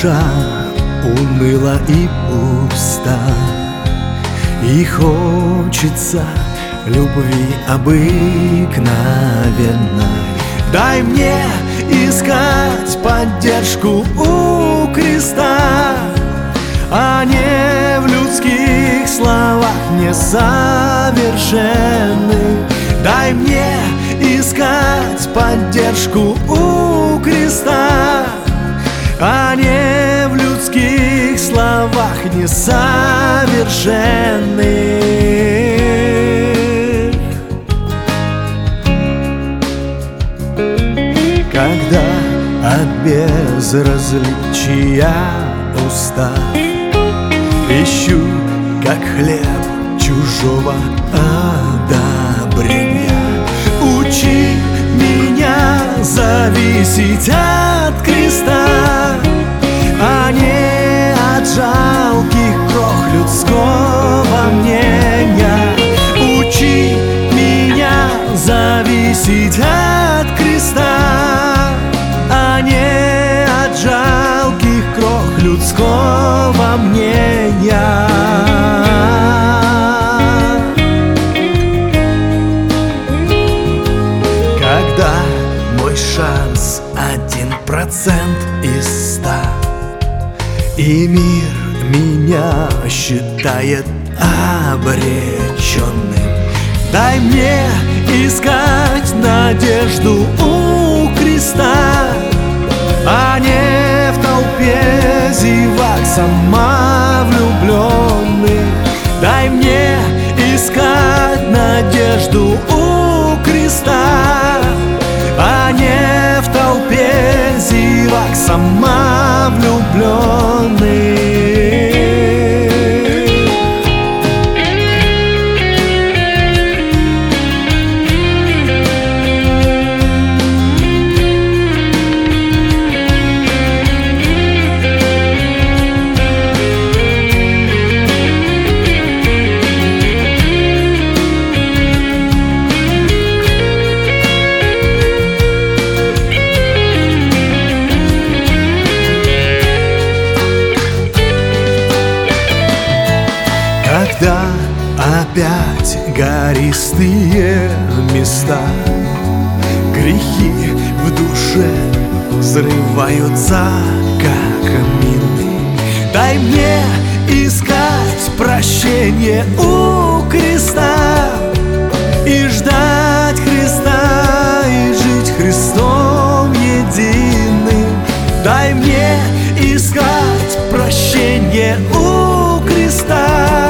душа уныла и пуста, и хочется любви обыкновенной. Дай мне искать поддержку у креста, а не в людских словах несовершенных. Дай мне искать поддержку у креста, а не в людских словах несовершенных. Когда от безразличия устав, ищу, как хлеб, чужого одобрения. Учи меня зависеть от креста, а не от жалких крох людского мнения. Учи меня зависеть от креста, а не от жалких крох людского мнения. Когда мой шанс 1% из 100, и мир меня считает обреченным, дай мне искать надежду у креста, а не в толпе зевак самовлюбленных. Дай мне искать надежду у креста, а не в толпе зевак самовлюбленных. Когда опять гористые места, грехи в душе взрываются, как мины, дай мне искать прощение у креста и ждать Христа, и жить Христом единым. Дай мне искать прощение у креста